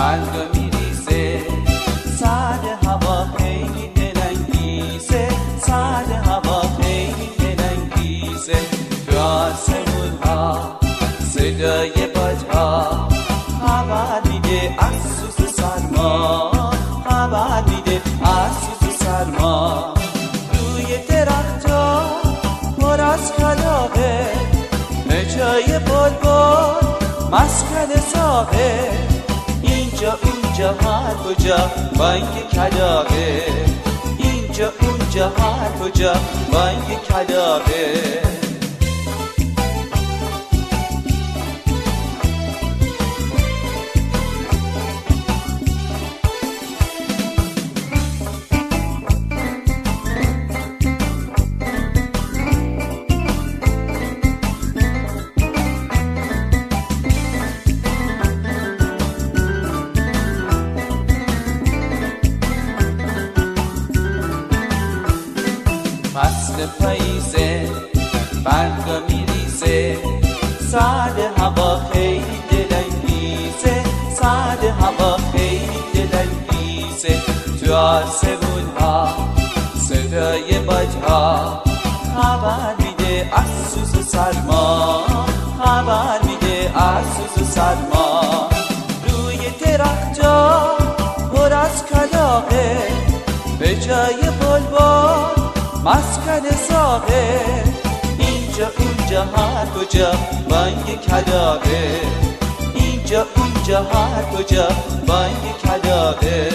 برق میریزه، سرد هوا خیلی دلانگیزه، سرد هوا خیلی دلانگیزه. تو آسمون ها صدای بادها خبر میده از سوز سرما، خبر میده از سوز سرما. روی درخت‌ها پر از کلاغه، به جای بلبل مسکن ساقه. اینجا اونجا هر کجا بانگ کلاغه، اینجا اونجا هر کجا بانگ کلاغه. فصل پاییزه، برق میریزه، سرد هوا خیلی دلانگیزه، سرد هوا خیلی دلانگیزه. تو آسمون ها صدای بادها خبر میده از سوز سرما، خبر میده از سوز سرما. روی درخت‌ها پر از کلاغه، به جای بلبل مسکن ساقه. اینجا اونجا هر کجا بانگ کلاغه، اینجا اونجا هر کجا بانگ کلاغه.